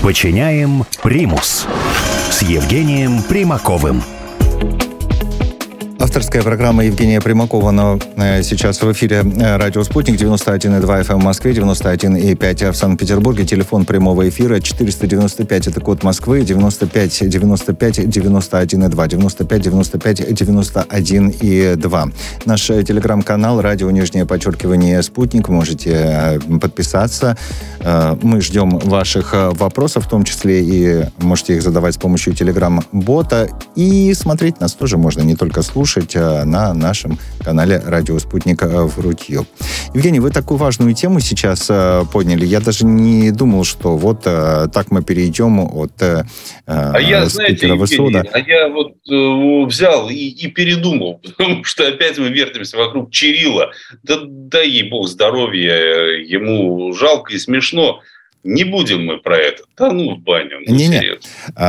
Подчиняем примус с Евгением Примаковым. Авторская программа Евгения Примакова, но сейчас в эфире радио «Спутник», 91,2 FM в Москве, 91,5 в Санкт-Петербурге. Телефон прямого эфира 495, это код Москвы, 95 95 91,2, 95 95 91,2. Наш телеграм-канал, радио, _ «Спутник», можете подписаться. Мы ждем ваших вопросов, в том числе и можете их задавать с помощью телеграм-бота. И смотреть нас тоже можно, не только слушать, на нашем канале «Радио Спутник» в Рутью. Евгений, вы такую важную тему сейчас подняли. Я даже не думал, что вот так мы перейдем от спикера ВСУ. Я вот взял и передумал, потому что опять мы вертимся вокруг Чирилла. Да дай ей бог здоровья, ему жалко и смешно. Не будем мы про это. Да ну в баню. Не-не.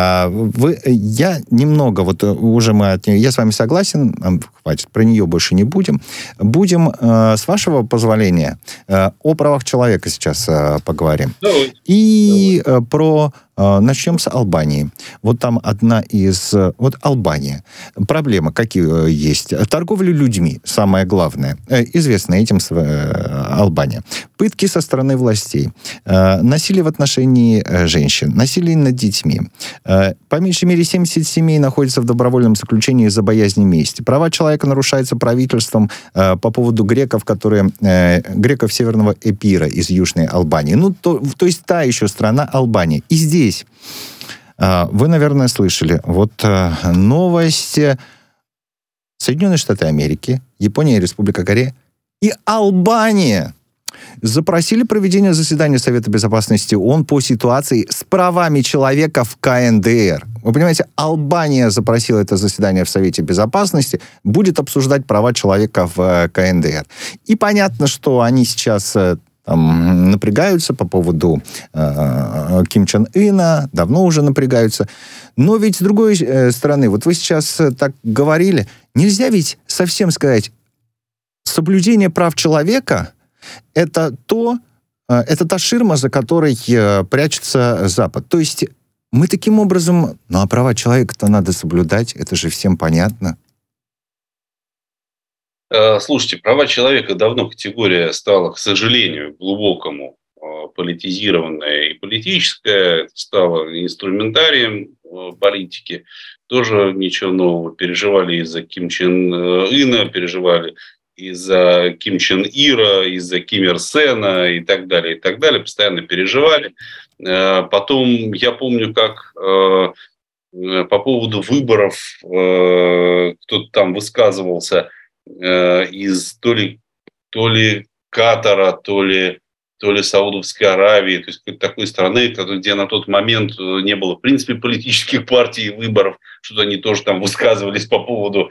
Я немного, вот уже мы от нее... Я с вами согласен, хватит, про нее больше не будем. Будем, с вашего позволения, о правах человека сейчас поговорим. Давай. И про... Начнем с Албании. Вот там одна из... Вот Албания. Проблемы какие есть? Торговля людьми, самое главное. Известна этим Албания. Пытки со стороны властей. Насилие в отношении женщин. Насилие над детьми. По меньшей мере 70 семей находятся в добровольном заключении из-за боязни мести. Права человека нарушаются правительством по поводу греков, греков Северного Эпира из Южной Албании. Ну, то есть та еще страна Албания. И здесь вы, наверное, слышали вот новости. Соединенные Штаты Америки, Япония, Республика Корея и Албания запросили проведение заседания Совета Безопасности ООН по ситуации с правами человека в КНДР. Вы понимаете, Албания запросила это заседание в Совете Безопасности, будет обсуждать права человека в КНДР. И понятно, что они сейчас... напрягаются по поводу Ким Чен Ына, давно уже напрягаются. Но ведь с другой стороны, вот вы сейчас так говорили, нельзя ведь совсем сказать, соблюдение прав человека – это та ширма, за которой прячется Запад. То есть мы таким образом, а права человека-то надо соблюдать, это же всем понятно. Слушайте, права человека давно категория стала, к сожалению, глубокому политизированная и политическая, это стало инструментарием политики. Тоже ничего нового. Переживали из-за Ким Чен Ына, переживали из-за Ким Чен Ира, из-за Ким Ир Сена и так далее, и так далее. Постоянно переживали. Потом я помню, как по поводу выборов кто-то там высказывался из то ли Катара, то ли Саудовской Аравии, то есть какой-то такой страны, где на тот момент не было, в принципе, политических партий и выборов, что-то они тоже там высказывались по поводу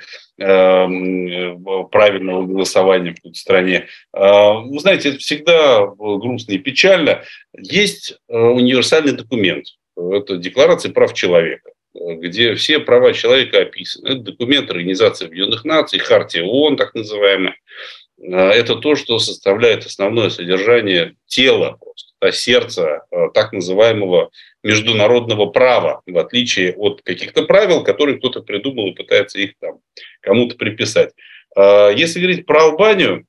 правильного голосования в какой-то стране. Вы знаете, это всегда грустно и печально. Есть универсальный документ. Это Декларация прав человека, где все права человека описаны. Это документ Организации Объединенных Наций, Хартия ООН, так называемая. Это то, что составляет основное содержание тела, сердца так называемого международного права, в отличие от каких-то правил, которые кто-то придумал и пытается их там кому-то приписать. Если говорить про Албанию,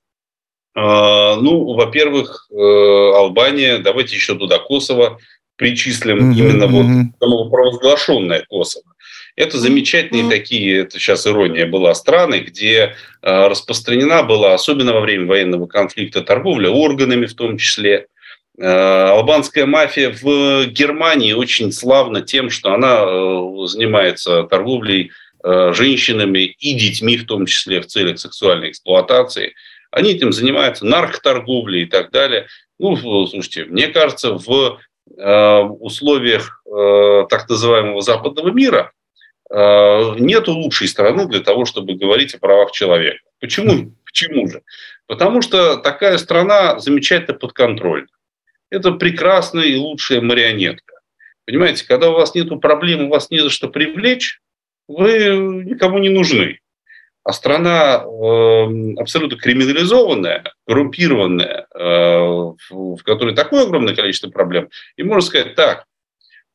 во-первых, Албания, давайте еще туда Косово причислим, именно вот провозглашенное Косово. Это замечательные такие, это сейчас ирония была, страны, где распространена была, особенно во время военного конфликта, торговля органами в том числе. Албанская мафия в Германии очень славна тем, что она занимается торговлей женщинами и детьми, в том числе в целях сексуальной эксплуатации. Они этим занимаются, наркоторговлей и так далее. Слушайте, мне кажется, в условиях так называемого западного мира нету лучшей страны для того, чтобы говорить о правах человека. Почему? Почему же? Потому что такая страна замечательно подконтрольна. Это прекрасная и лучшая марионетка. Понимаете, когда у вас нет проблем, у вас не за что привлечь, вы никому не нужны. А страна абсолютно криминализованная, коррумпированная, в которой такое огромное количество проблем, и можно сказать так,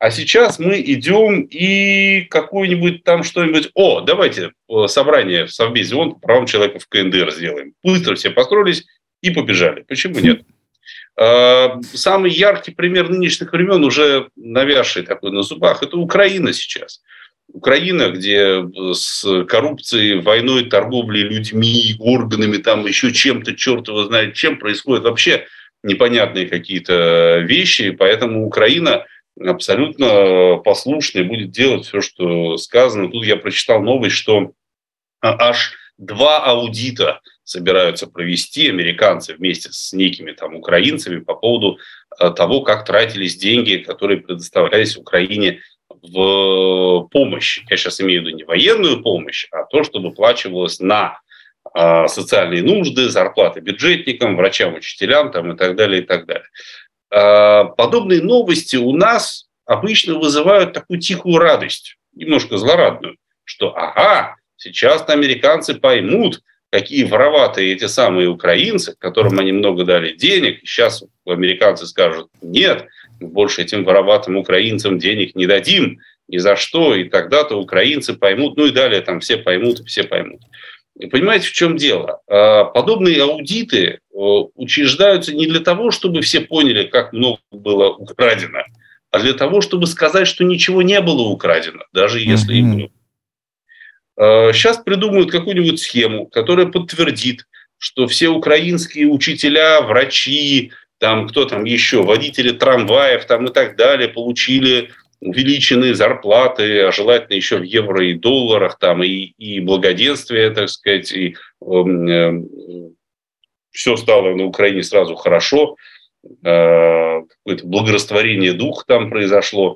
А сейчас мы идем и какое-нибудь там что-нибудь... давайте собрание в Совбезе ООН по правам человека в КНДР сделаем. Быстро все построились и побежали. Почему нет? Самый яркий пример нынешних времен, уже навязший такой на зубах, это Украина сейчас. Украина, где с коррупцией, войной, торговлей людьми, органами, там еще чем-то, черт его знает чем, происходят вообще непонятные какие-то вещи. Поэтому Украина абсолютно послушная, будет делать все, что сказано. Тут я прочитал новость, что аж 2 аудита собираются провести американцы вместе с некими там украинцами по поводу того, как тратились деньги, которые предоставлялись Украине в помощь. Я сейчас имею в виду не военную помощь, а то, что выплачивалось на социальные нужды, зарплаты бюджетникам, врачам, учителям там, и так далее, и так далее. Подобные новости у нас обычно вызывают такую тихую радость, немножко злорадную, что сейчас-то американцы поймут, какие вороватые эти самые украинцы, которым они много дали денег. И сейчас американцы скажут: нет, мы больше этим вороватым украинцам денег не дадим ни за что. И тогда-то украинцы поймут, и далее там все поймут и все поймут. И понимаете, в чем дело? Подобные аудиты учреждаются не для того, чтобы все поняли, как много было украдено, а для того, чтобы сказать, что ничего не было украдено, даже если и было. Сейчас придумают какую-нибудь схему, которая подтвердит, что все украинские учителя, врачи, там, кто там еще, водители трамваев там, и так далее, получили увеличенные зарплаты, а желательно еще в евро и долларах, там, и благоденствие, так сказать, и все стало на Украине сразу хорошо, какое-то благорастворение духа там произошло.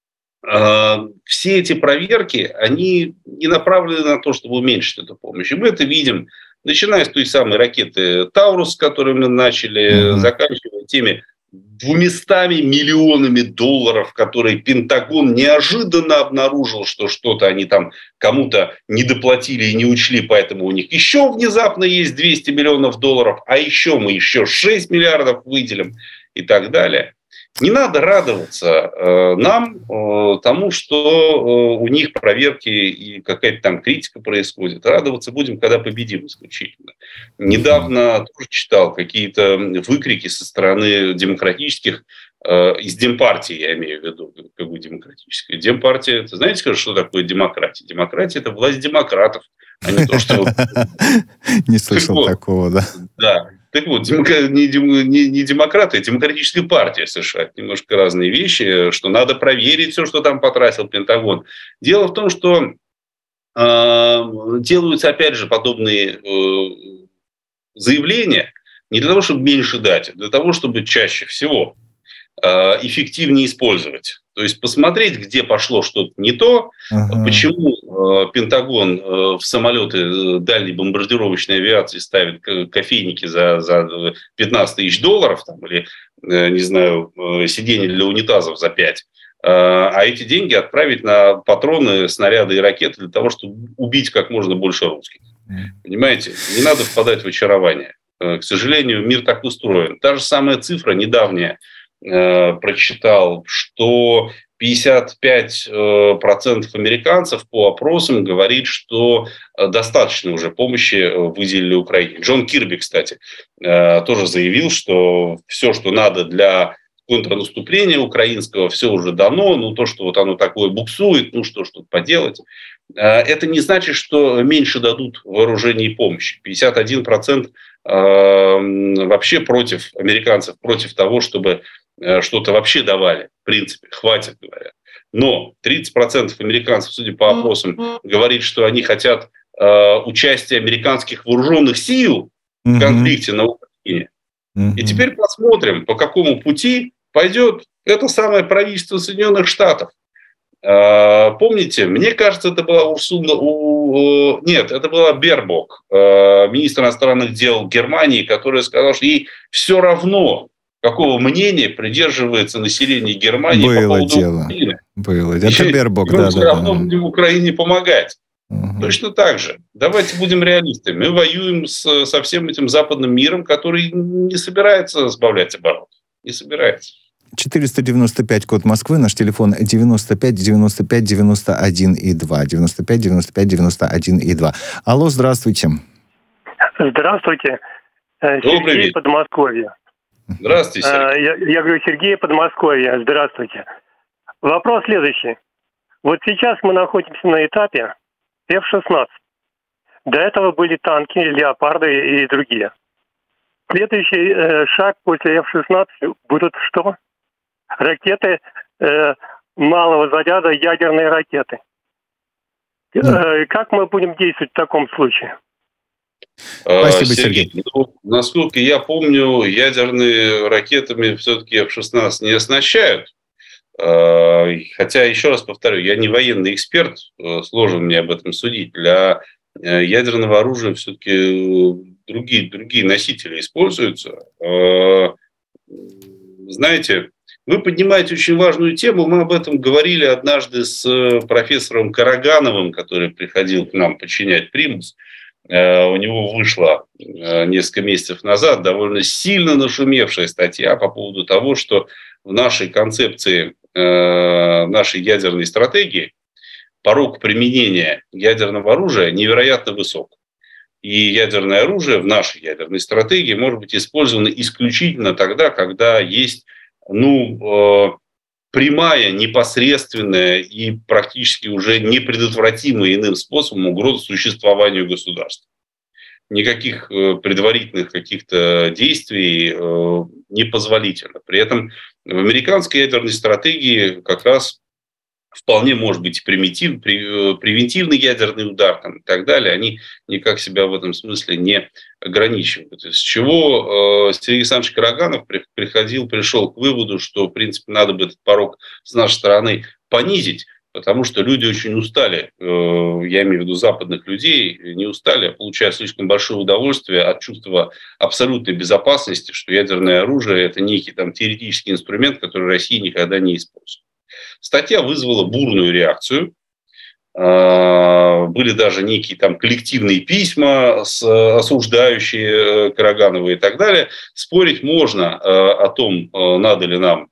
Все эти проверки, они не направлены на то, чтобы уменьшить эту помощь. И мы это видим, начиная с той самой ракеты «Таурус», с которой мы начали, заканчивая теми 200 миллионами долларов, которые Пентагон неожиданно обнаружил, что что-то они там кому-то не доплатили и не учли, поэтому у них еще внезапно есть 200 миллионов долларов, а еще мы еще 6 миллиардов выделим и так далее. Не надо радоваться нам тому, что у них проверки и какая-то там критика происходит. Радоваться будем, когда победим исключительно. Недавно тоже читал какие-то выкрики со стороны демократических, из Демпартии, я имею в виду, как бы демократическая. Демпартия, это знаете, что такое демократия? Демократия – это власть демократов, а не то, что... Не слышал такого, да. Да. Так вот, не демократы, а демократическая партия США. Это немножко разные вещи, что надо проверить все, что там потратил Пентагон. Дело в том, что делаются, опять же, подобные заявления не для того, чтобы меньше дать, а для того, чтобы чаще всего эффективнее использовать. То есть посмотреть, где пошло что-то не то, почему Пентагон в самолеты дальней бомбардировочной авиации ставит кофейники за 15 тысяч долларов там, или, не знаю, сиденья для унитазов за 5, а эти деньги отправить на патроны, снаряды и ракеты для того, чтобы убить как можно больше русских. Понимаете? Не надо впадать в очарование. К сожалению, мир так устроен. Та же самая цифра недавняя, прочитал, что 55% американцев по опросам говорит, что достаточно уже помощи выделили Украине. Джон Кирби, кстати, тоже заявил, что все, что надо для контрнаступления украинского, все уже дано, то, что вот оно такое буксует, что тут поделать. Это не значит, что меньше дадут вооружений и помощи. 51% вообще против американцев, против того, чтобы что-то вообще давали, в принципе, хватит, говорят. Но 30% американцев, судя по опросам, говорит, что они хотят участия американских вооруженных сил в конфликте на Украине. И теперь посмотрим, по какому пути пойдет это самое правительство Соединенных Штатов. Помните, мне кажется, это была это была Бербок, министр иностранных дел Германии, которая сказала, что ей все равно, какого мнения придерживается население Германии по поводу Украины. Это Бербок, да. Мы все равно будем Украине помогать. Точно так же. Давайте будем реалистами. Мы воюем со всем этим западным миром, который не собирается сбавлять оборот. Не собирается. 495 код Москвы, наш телефон 95 95 91 и 2. 95 95 91 и 2. Алло, здравствуйте. Здравствуйте. Сергей, Подмосковье. Здравствуйте, Сергей. Я говорю, Сергей, Подмосковье. Здравствуйте. Вопрос следующий. Вот сейчас мы находимся на этапе F-16. До этого были танки, леопарды и другие. Следующий шаг после F-16 будут что? Ракеты малого заряда, ядерные ракеты. Как мы будем действовать в таком случае? Спасибо, Сергей. Насколько я помню, ядерными ракетами все-таки F-16 не оснащают. Хотя, еще раз повторю, я не военный эксперт, сложно мне об этом судить. Для ядерного оружия все-таки другие носители используются. Знаете, вы поднимаете очень важную тему. Мы об этом говорили однажды с профессором Карагановым, который приходил к нам подчинять «Примус». У него вышла несколько месяцев назад довольно сильно нашумевшая статья по поводу того, что в нашей концепции, нашей ядерной стратегии порог применения ядерного оружия невероятно высок. И ядерное оружие в нашей ядерной стратегии может быть использовано исключительно тогда, когда есть прямая, непосредственная и практически уже непредотвратимая иным способом угроза существованию государства. Никаких предварительных каких-то действий непозволительно. При этом в американской ядерной стратегии как раз вполне может быть превентивный ядерный удар и так далее. Они никак себя в этом смысле не ограничивают. С чего Сергей Александрович Караганов пришел к выводу, что, в принципе, надо бы этот порог с нашей стороны понизить, потому что люди очень устали, я имею в виду западных людей, не устали, а получают слишком большое удовольствие от чувства абсолютной безопасности, что ядерное оружие – это некий теоретический инструмент, который Россия никогда не использует. Статья вызвала бурную реакцию. Были даже некие коллективные письма, осуждающие Караганова и так далее. Спорить можно о том, надо ли нам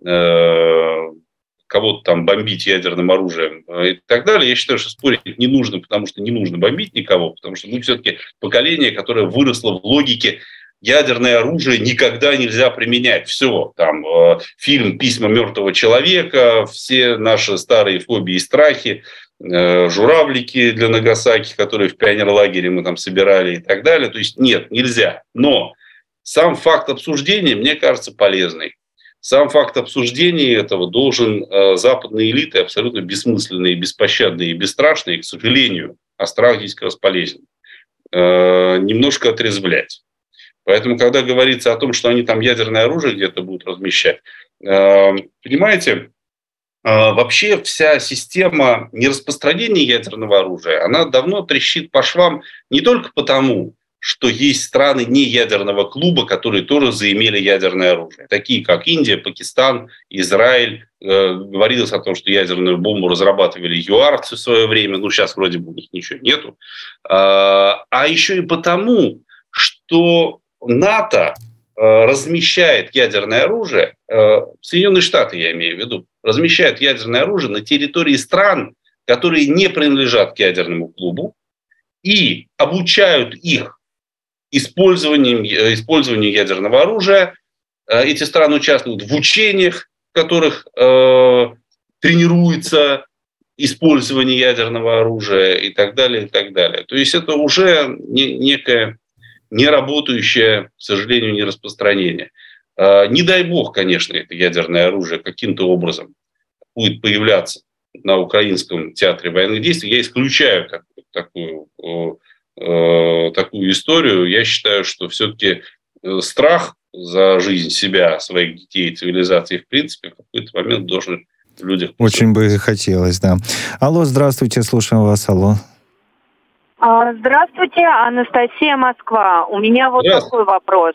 кого-то бомбить ядерным оружием и так далее. Я считаю, что спорить не нужно, потому что не нужно бомбить никого, потому что мы все-таки поколение, которое выросло в логике ядерное оружие никогда нельзя применять. Все, фильм «Письма мертвого человека», все наши старые фобии и страхи, журавлики для Нагасаки, которые в пионерлагере мы собирали и так далее. То есть нет, нельзя. Но сам факт обсуждения, мне кажется, полезный. Сам факт обсуждения этого должен западные элиты, абсолютно бессмысленные, беспощадные и бесстрашные, к сожалению, а страх здесь как раз полезен, немножко отрезвлять. Поэтому, когда говорится о том, что они ядерное оружие где-то будут размещать, понимаете, вообще вся система нераспространения ядерного оружия, она давно трещит по швам не только потому, что есть страны неядерного клуба, которые тоже заимели ядерное оружие. Такие, как Индия, Пакистан, Израиль. Говорилось о том, что ядерную бомбу разрабатывали ЮАР в свое время. Сейчас вроде бы у них ничего нету. А еще и потому, что НАТО размещает ядерное оружие, Соединенные Штаты, я имею в виду, размещают ядерное оружие на территории стран, которые не принадлежат к ядерному клубу, и обучают их использованию ядерного оружия. Эти страны участвуют в учениях, в которых тренируется использование ядерного оружия и так далее, и так далее. То есть это уже некое неработающее, к сожалению, нераспространение. Не дай бог, конечно, это ядерное оружие каким-то образом будет появляться на украинском театре военных действий. Я исключаю такую историю. Я считаю, что все-таки страх за жизнь себя, своих детей, цивилизации, в принципе, в какой-то момент должен в людях... Очень бы хотелось, да. Алло, здравствуйте, слушаем вас, алло. Здравствуйте, Анастасия, Москва. У меня вот такой вопрос.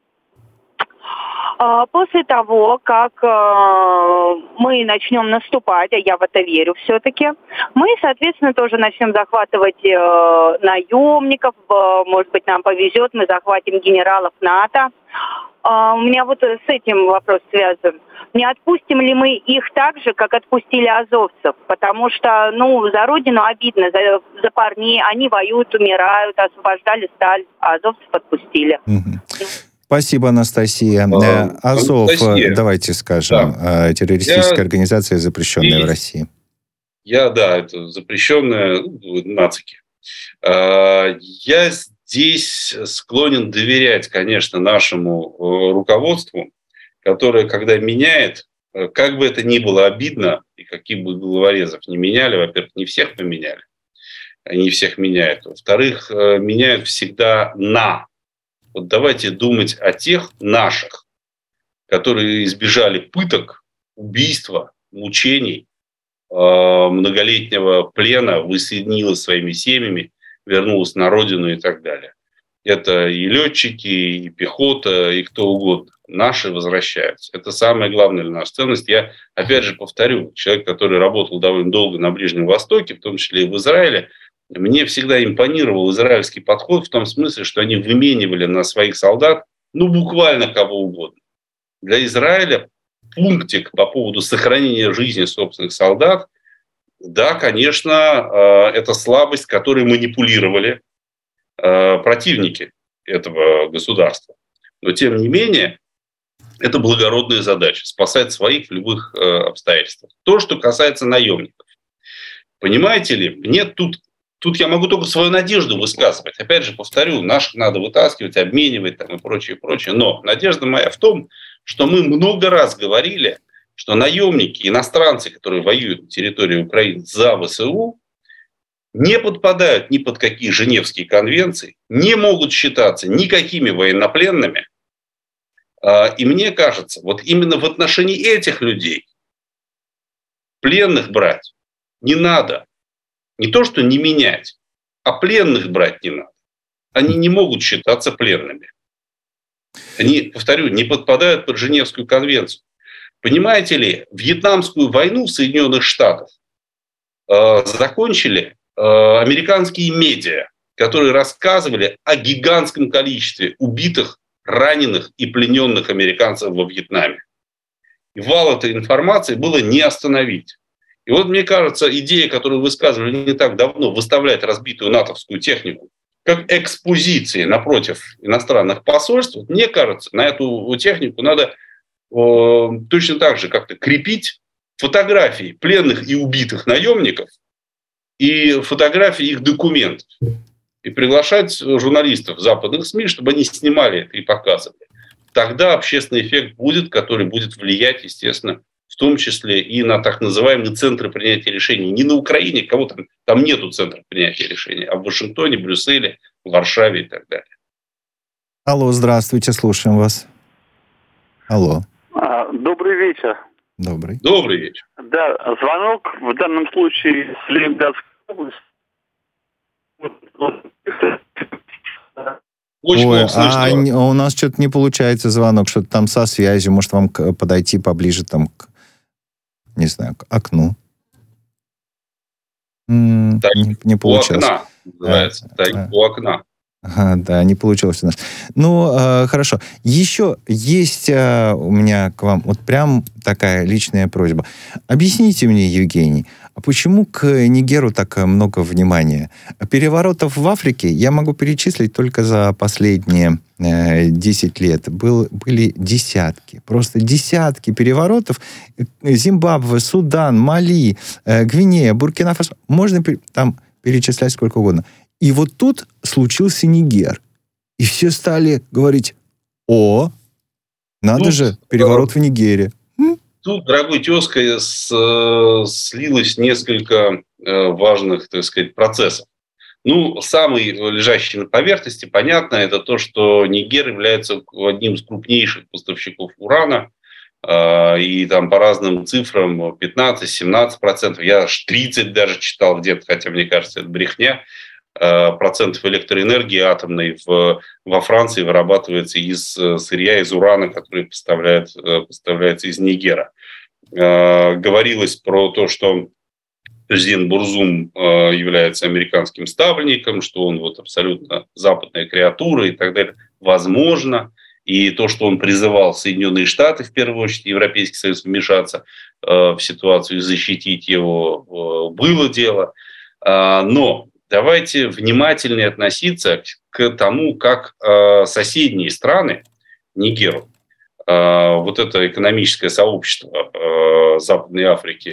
После того, как мы начнем наступать, а я в это верю все-таки, мы, соответственно, тоже начнем захватывать наемников, может быть, нам повезет, мы захватим генералов НАТО. У меня вот с этим вопрос связан. не отпустим ли мы их так же, как отпустили азовцев? Потому что, за родину обидно, за парней. Они воюют, умирают, освобождали сталь, а азовцев отпустили. Спасибо, Анастасия. Азов, Анастасия, давайте скажем, террористическая организация, запрещенная в России. Это запрещенная нацики. Я здесь склонен доверять, конечно, нашему руководству, которое, когда меняет, как бы это ни было обидно, и каких бы головорезов не меняли, во-первых, не всех поменяли, не всех меняют. Во-вторых, меняют всегда на. Вот давайте думать о тех наших, которые избежали пыток, убийства, мучений, многолетнего плена, воссоединилась со своими семьями, вернулась на родину и так далее. Это и летчики, и пехота, и кто угодно. Наши возвращаются. Это самое главное для нас ценность. Я, опять же, повторю, человек, который работал довольно долго на Ближнем Востоке, в том числе и в Израиле, мне всегда импонировал израильский подход в том смысле, что они выменивали на своих солдат, буквально кого угодно. Для Израиля пунктик по поводу сохранения жизни собственных солдат, да, конечно, это слабость, которой манипулировали противники этого государства. Но, тем не менее, это благородная задача – спасать своих в любых обстоятельствах. То, что касается наемников. Понимаете ли, мне тут я могу только свою надежду высказывать. Опять же, повторю, наших надо вытаскивать, обменивать и прочее, прочее. Но надежда моя в том, что мы много раз говорили, что наемники, иностранцы, которые воюют на территории Украины за ВСУ, не подпадают ни под какие Женевские конвенции, не могут считаться никакими военнопленными. И мне кажется, вот именно в отношении этих людей пленных брать не надо. Не то, что не менять, а пленных брать не надо. Они не могут считаться пленными. Они, повторю, не подпадают под Женевскую конвенцию. Понимаете ли, Вьетнамскую войну в Соединенных Штатах закончили американские медиа, которые рассказывали о гигантском количестве убитых, раненых и плененных американцев во Вьетнаме. И вал этой информации было не остановить. И вот, мне кажется, идея, которую высказывали не так давно, выставлять разбитую натовскую технику как экспозиции напротив иностранных посольств, мне кажется, на эту технику надо точно так же как-то крепить фотографии пленных и убитых наемников и фотографии их документов. И приглашать журналистов западных СМИ, чтобы они снимали это и показывали. Тогда общественный эффект будет, который будет влиять, естественно, в том числе и на так называемые центры принятия решений. Не на Украине, кого там нету центров принятия решений, а в Вашингтоне, Брюсселе, Варшаве и так далее. Алло, здравствуйте, слушаем вас. Алло. Добрый вечер. Добрый. Добрый вечер. Да, звонок в данном случае с Ленинградской области. Очень плохо слышно. У нас что-то не получается звонок, что-то там со связью. Может, вам подойти поближе к окну? Не получилось. У окна называется. У окна. Да, не получилось у нас. Хорошо. Еще есть у меня к вам прям такая личная просьба. Объясните мне, Евгений, а почему к Нигеру так много внимания? Переворотов в Африке я могу перечислить только за последние 10 лет. Были десятки, просто десятки переворотов. Зимбабве, Судан, Мали, Гвинея, Буркина-Фасо. Можно там перечислять сколько угодно. И вот тут случился Нигер. И все стали говорить, надо же, переворот в Нигере. Тут, дорогой тезка, слилось несколько важных, так сказать, процессов. Самый лежащий на поверхности, понятно, это то, что Нигер является одним из крупнейших поставщиков урана. И там по разным цифрам 15-17%. Я аж 30% даже читал где-то, хотя мне кажется, это брехня. Процентов электроэнергии атомной во Франции вырабатывается из сырья, из урана, который поставляется из Нигера. Говорилось про то, что президент Бурзум является американским ставленником, что он абсолютно западная креатура и так далее. Возможно, и то, что он призывал Соединенные Штаты, в первую очередь Европейский Союз, вмешаться в ситуацию и защитить его, было дело. Но давайте внимательнее относиться к тому, как соседние страны, Нигеру, вот это экономическое сообщество Западной Африки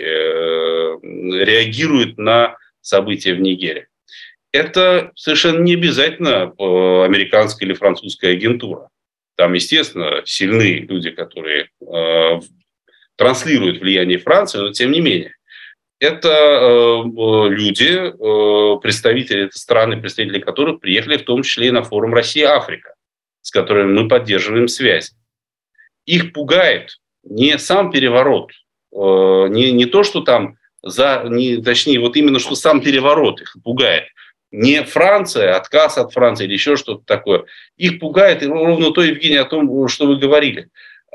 реагирует на события в Нигере. Это совершенно не обязательно американская или французская агентура. Там, естественно, сильные люди, которые транслируют влияние Франции, но тем не менее. Это люди, представители этой страны, представители которых приехали в том числе и на форум «Россия-Африка», с которыми мы поддерживаем связь. Их пугает не сам переворот, не то, что там, точнее, вот именно, что сам переворот их пугает. Не Франция, отказ от Франции или еще что-то такое. Их пугает ровно то, Евгений, о том, что вы говорили.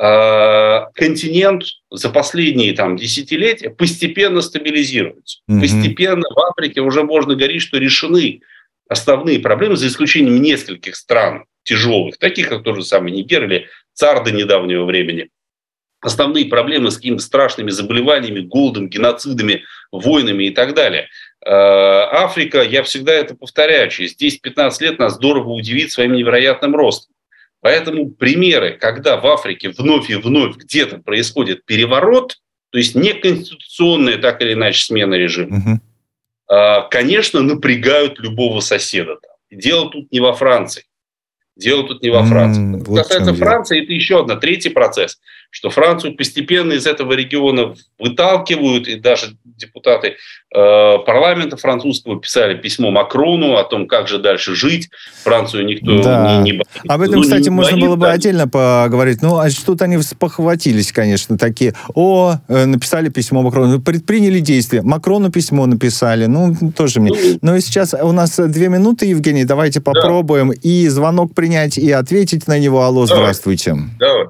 Континент за последние десятилетия постепенно стабилизируется. Постепенно в Африке уже можно говорить, что решены основные проблемы, за исключением нескольких стран тяжелых, таких как тот же самый Нигер или ЦАР до недавнего времени. Основные проблемы с какими-то страшными заболеваниями, голодом, геноцидами, войнами и так далее. Африка, я всегда это повторяю, через 10-15 лет нас здорово удивит своим невероятным ростом. Поэтому примеры, когда в Африке вновь и вновь где-то происходит переворот, то есть не конституционная, так или иначе, смена режима, конечно, напрягают любого соседа. Дело тут не во Франции. Дело тут не во Франции. Что касается Франции, это еще третий процесс, что Францию постепенно из этого региона выталкивают, и даже депутаты парламента французского писали письмо Макрону о том, как же дальше жить. Францию никто не боится. Об этом, кстати, можно было бы отдельно поговорить. А что-то они спохватились, конечно, такие. Написали письмо Макрону, предприняли действия. Макрону письмо написали. Тоже мне. Но сейчас у нас 2 минуты, Евгений, давайте попробуем. И звонок принять, и ответить на него. Алло, здравствуйте. Давай.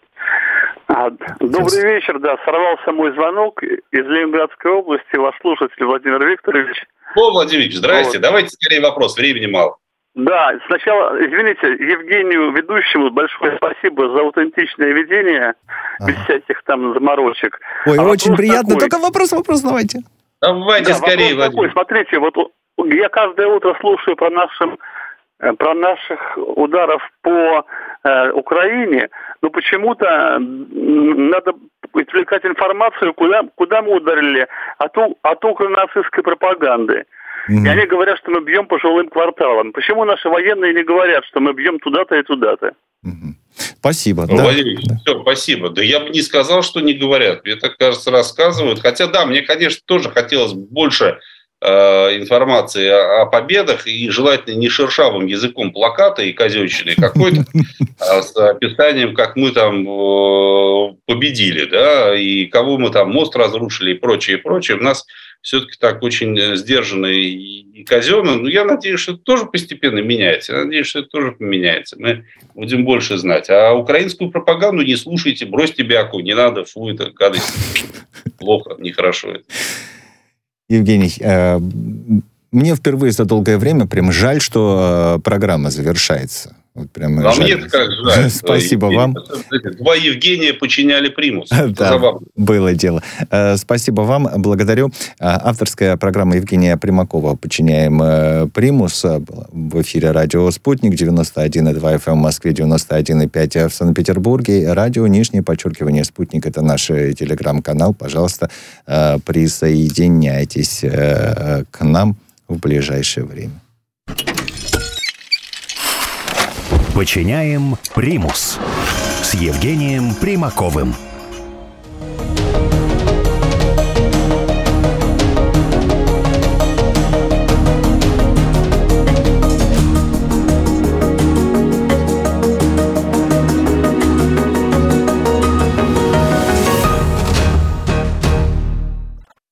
Добрый вечер, сорвался мой звонок из Ленинградской области, ваш слушатель Владимир Викторович. Владимир Викторович, здрасте, давайте скорее вопрос, времени мало. Да, сначала, извините, Евгению ведущему большое спасибо за аутентичное ведение, без всяких заморочек. Ой, очень приятно, только вопрос давайте. Давайте скорее, Владимир. Смотрите, я каждое утро слушаю про наших ударов по Украине, но почему-то надо извлекать информацию, куда мы ударили, от укронацистской пропаганды. И они говорят, что мы бьем по жилым кварталам. Почему наши военные не говорят, что мы бьем туда-то и туда-то? Спасибо. Владимир, все, спасибо. Да я бы не сказал, что не говорят. Мне так кажется, рассказывают. Хотя, мне, конечно, тоже хотелось больше информации о победах, и желательно не шершавым языком плаката и казенщины какой-то, а с описанием, как мы победили, и кого мы мост разрушили и прочее, прочее. У нас все-таки так очень сдержанно и казенно. Но я надеюсь, что это тоже постепенно меняется. Я надеюсь, что это тоже поменяется. Мы будем больше знать. А украинскую пропаганду не слушайте, бросьте бяку, не надо, это гадость. Плохо, нехорошо это. Евгений, мне впервые за долгое время прям жаль, что программа завершается. Мне-то как жаль. Спасибо вам. 2 Евгения подчиняли примус. Да, было дело. Спасибо вам, благодарю. Авторская программа Евгения Примакова «Подчиняем примус» в эфире радио «Спутник», 91,2 FM в Москве, 91,5 в Санкт-Петербурге. Радио _, «Спутник» — это наш телеграм-канал. Пожалуйста, присоединяйтесь к нам в ближайшее время. «Подчиняем примус» с Евгением Примаковым.